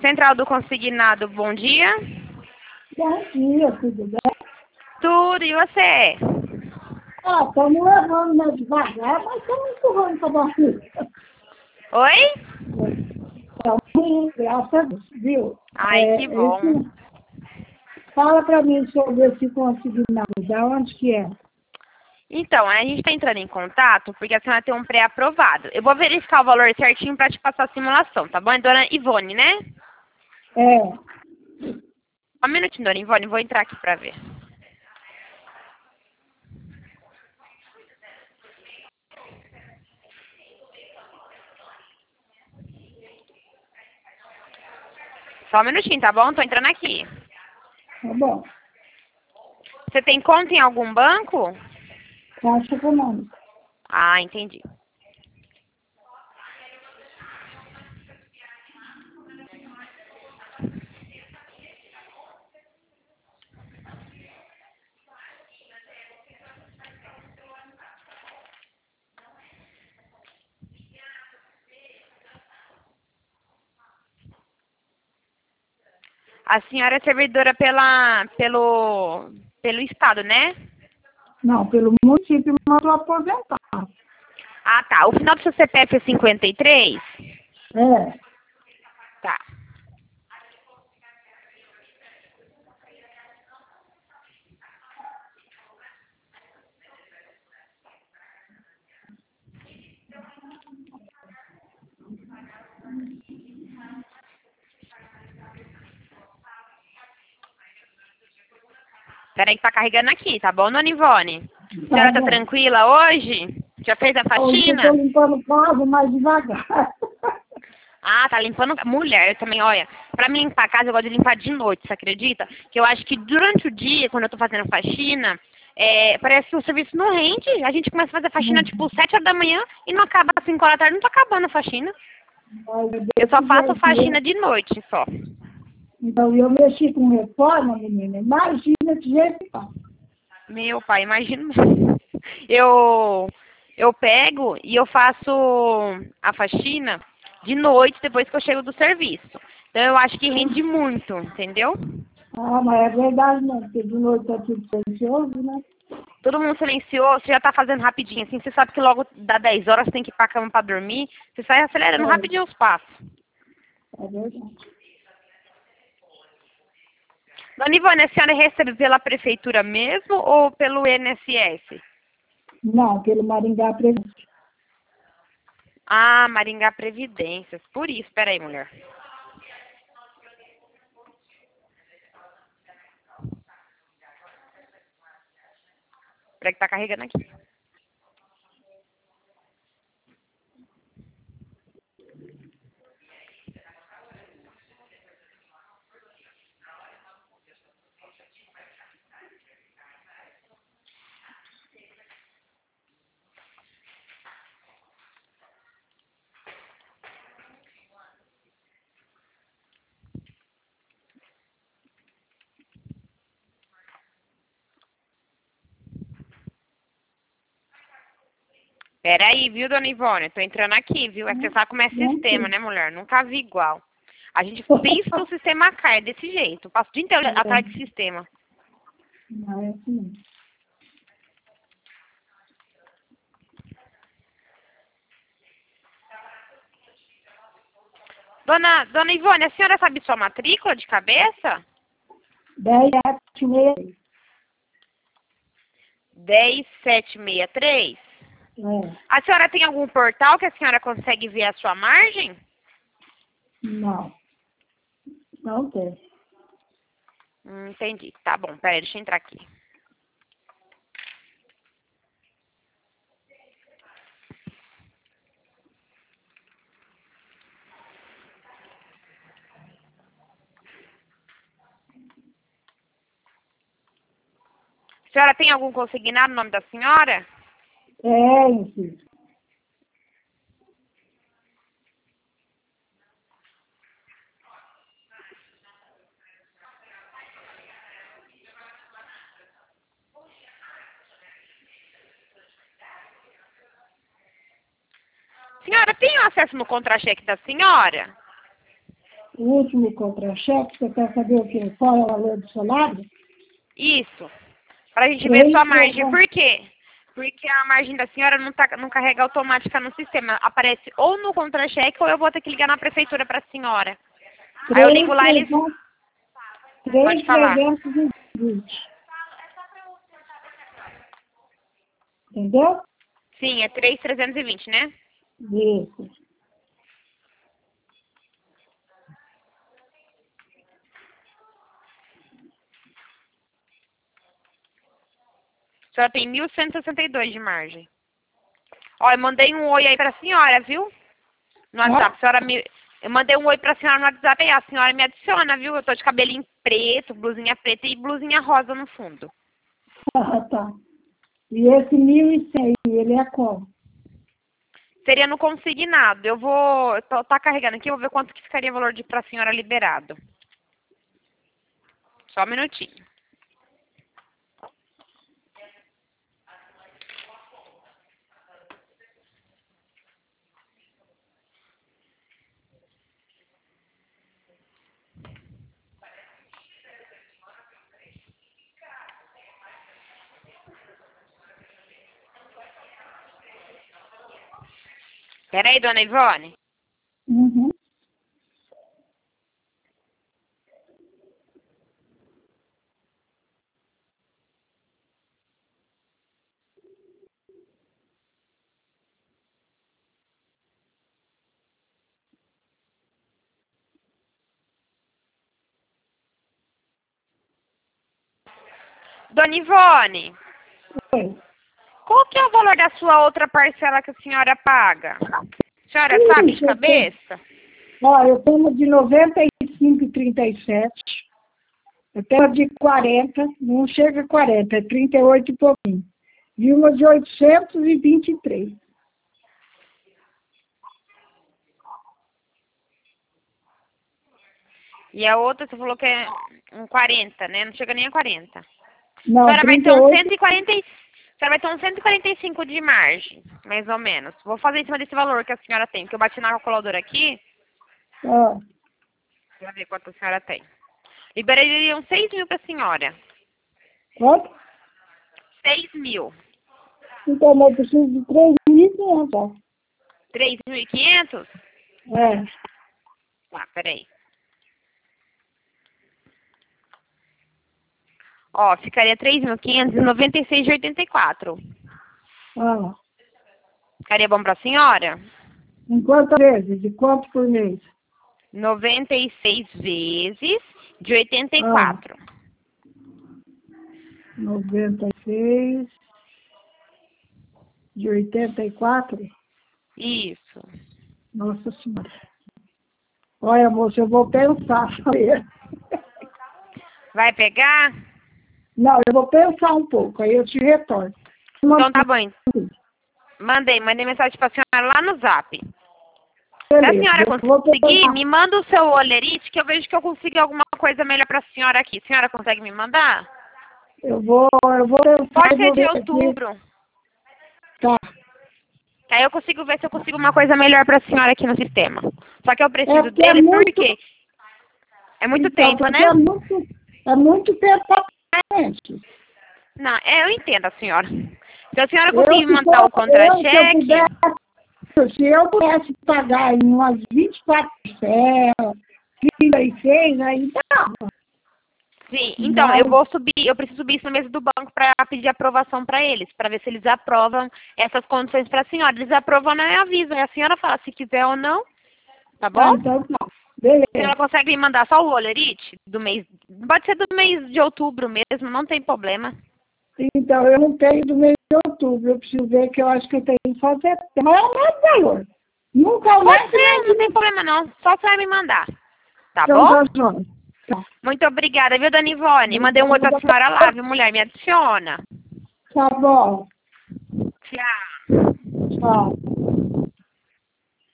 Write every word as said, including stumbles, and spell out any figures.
Central do Consignado, bom dia. Bom dia, tudo bem? Tudo, e você? Ah, estamos levando mais devagar, mas estamos empurrando para a barriga. Oi? Estamos, graças a Deus, viu? Ai, É, que bom. esse- Fala para mim sobre esse consignado, da onde que é? Então, a gente está entrando em contato porque a senhora tem um pré-aprovado. Eu vou verificar o valor certinho para te passar a simulação, tá bom? É dona Ivone, né? É, Um minutinho, dona Ivone, vou entrar aqui para ver. Só um minutinho, tá bom? Tô entrando aqui. tá bom. Você tem conta em algum banco? Caixa econômica. Ah, entendi. A senhora é servidora pela, pelo, pelo estado, né? Não, pelo município mandou aposentar. Ah, tá. O final do seu C P F é cinquenta e três? É, Tá. Peraí que tá carregando aqui, tá bom, dona Ivone? A tá senhora tá bom. tranquila hoje? Já fez a Hoje eu faxina? estou limpando o carro mais devagar. Ah, tá limpando. Mulher, eu também, olha, pra mim limpar a casa eu gosto de limpar de noite, você acredita? Que eu acho que durante o dia, quando eu tô fazendo faxina, é, parece que o serviço não rende. A gente começa a fazer faxina tipo sete horas da manhã e não acaba às cinco horas da tarde, não tá acabando a faxina. Mas é Eu só desse faço jeito faxina mesmo. de noite só. Então, eu mexi com reforma, menina. Imagina de jeito que tá. Meu pai, imagino. Eu, eu pego e eu faço a faxina de noite depois que eu chego do serviço. Então eu acho que rende muito, entendeu? Ah, mas é verdade, não, porque de noite tá tudo silencioso, né? Todo mundo silenciou, você já tá fazendo rapidinho, assim, você sabe que logo dá dez horas, você tem que ir pra cama pra dormir, você sai acelerando rapidinho os passos. É, é verdade. Dona Ivone, a senhora recebe pela prefeitura mesmo ou pelo I N S S? Não, pelo Maringá Presente. Ah, Maringá Previdências, por isso, peraí, mulher. Peraí que tá carregando aqui. Peraí, viu, dona Ivone? Tô entrando aqui, viu? É que você sabe como é sistema, né, mulher? Nunca vi igual. A gente pensa que o sistema cai desse jeito. Passo o dia inteiro atrás de sistema. Não é assim, não. Dona, dona Ivone, a senhora sabe sua matrícula de cabeça? dez, sete, meia. dez sete seis três. É, A senhora tem algum portal que a senhora consegue ver a sua margem? não, não tem. Hum, entendi. Tá bom, peraí, deixa eu entrar aqui. A senhora tem algum consignado no nome da senhora? É, enfim. Senhora, tem acesso no contra-cheque da senhora? O último contra-cheque, você quer saber o quê? Qual é o valor do salário? Isso. Pra gente ver sua margem. Por quê? Porque a margem da senhora não, tá, não carrega automática no sistema. Aparece ou no contra-cheque ou eu vou ter que ligar na prefeitura pra senhora. Aí eu ligo lá e eles... Pode falar. três mil trezentos e vinte. Entendeu? Sim, é três mil trezentos e vinte, né? Isso. A senhora tem mil cento e sessenta e dois de margem. Ó, eu mandei um oi aí pra senhora, viu? No WhatsApp. A senhora me... Eu mandei um oi pra senhora no WhatsApp e a senhora me adiciona, viu? Eu tô de cabelinho preto, blusinha preta e blusinha rosa no fundo. Ah, tá. E esse mil e cem, ele é como? Seria no consignado. Eu vou... Tô, tá carregando aqui, eu vou ver quanto que ficaria o valor de pra senhora liberado. Só um minutinho. Peraí, dona Ivone. Uhum. Dona Ivone, Oi. qual que é o valor da sua outra parcela que a senhora paga? A senhora Ih, sabe de eu tenho- cabeça? Ó, eu tenho de noventa e cinco e trinta e sete. Eu tenho de quarenta, não chega a quarenta, é trinta e oito e pouquinho. E uma de oitocentos e vinte e três. E a outra, você falou que é um quarenta, né? Não chega nem a quarenta. A Não, senhora vai ter trinta e uns oito. cento e quarenta e... A senhora vai ter uns cento e quarenta e cinco de margem, mais ou menos. Vou fazer em cima desse valor que a senhora tem, porque eu bati na calculadora aqui, Ó, pra ver quanto a senhora tem. Liberaria uns seis mil pra senhora. quanto? seis mil. Então, eu preciso de três mil e quinhentos. três mil e quinhentos? É. Tá, peraí. Ó, ficaria três mil quinhentos e noventa e seis de oitenta e quatro. Ah, Ficaria bom pra senhora? em quantas vezes? De quanto por mês? noventa e seis vezes de oitenta e Ah, quatro. noventa e seis de oitenta e quatro. Isso. Nossa Senhora. Olha, moça, eu vou pensar. Sabe? Vai pegar? Não, eu vou pensar um pouco, aí eu te retorno. Então tá bom. Mandei, mandei mensagem pra senhora lá no zap. Se a Beleza, senhora eu vou conseguir, pensar. me manda o seu olerite que eu vejo que eu consigo alguma coisa melhor pra senhora aqui. A senhora consegue me mandar? Eu vou, eu vou pensar. Pode e ser vou de ver aqui. outubro. Tá. Aí eu consigo ver se eu consigo uma coisa melhor pra senhora aqui no sistema. Só que eu É preciso porque é dele muito, porque é muito então, tempo, porque né? é muito, é muito tempo pra gente. Não, é, eu entendo a senhora. Se a senhora Eu, conseguir me se mandar o for, eu, se eu contra-cheque, pudesse, se eu pudesse pagar em umas vinte e quatro parcelas, trinta e seis, aí dava. sim, então Mas, eu vou subir, eu preciso subir isso na mesa do banco para pedir aprovação para eles, para ver se eles aprovam essas condições para a senhora. Eles aprovam, não é aviso, aí a senhora fala se quiser ou não, tá bom? ah, então tá. Beleza. A senhora consegue me mandar só o olerite do mês, pode ser do mês de outubro mesmo, não tem problema. Então, eu não tenho do mês de outubro. Eu preciso ver que eu acho que eu tenho que fazer. Mas é o mesmo valor. Nunca Pode mais ser, não tem problema não, só você vai me mandar, tá Então, bom? tá, João. Tá. Muito obrigada, viu, Dona Ivone? Mandei um oi pra senhora lá, viu, mulher? Me adiciona. Tá bom. Tchau. Tchau.